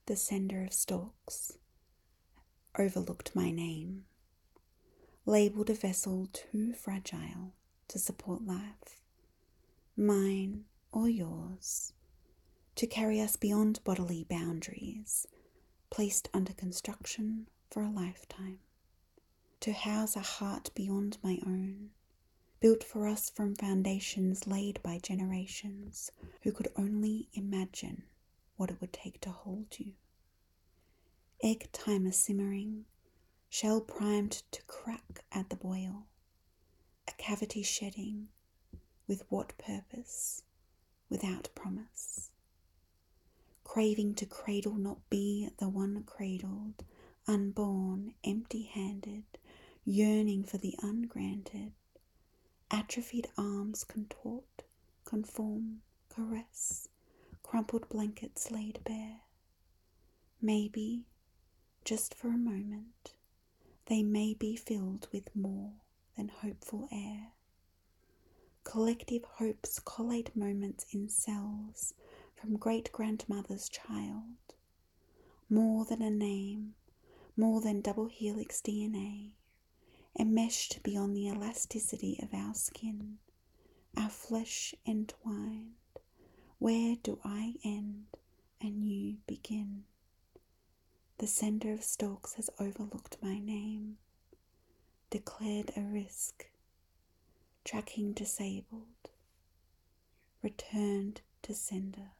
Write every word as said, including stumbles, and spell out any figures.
the sender of stalks, overlooked my name, labelled a vessel too fragile to support life, mine or yours, to carry us beyond bodily boundaries, placed under construction for a lifetime, to house a heart beyond my own, built for us from foundations laid by generations who could only imagine what it would take to hold you. Egg timer simmering, shell primed to crack at the boil, a cavity shedding, with what purpose, without promise. Craving to cradle, not be the one cradled, unborn, empty-handed, yearning for the ungranted, atrophied arms contort, conform, caress, crumpled blankets laid bare. Maybe, just for a moment, they may be filled with more than hopeful air. Collective hopes collate moments in cells from great-grandmother's child. More than a name, more than double helix D N A, enmeshed beyond the elasticity of our skin, our flesh entwined. Where do I end and you begin? The sender of stalks has overlooked my name, declared a risk, tracking disabled, returned to sender.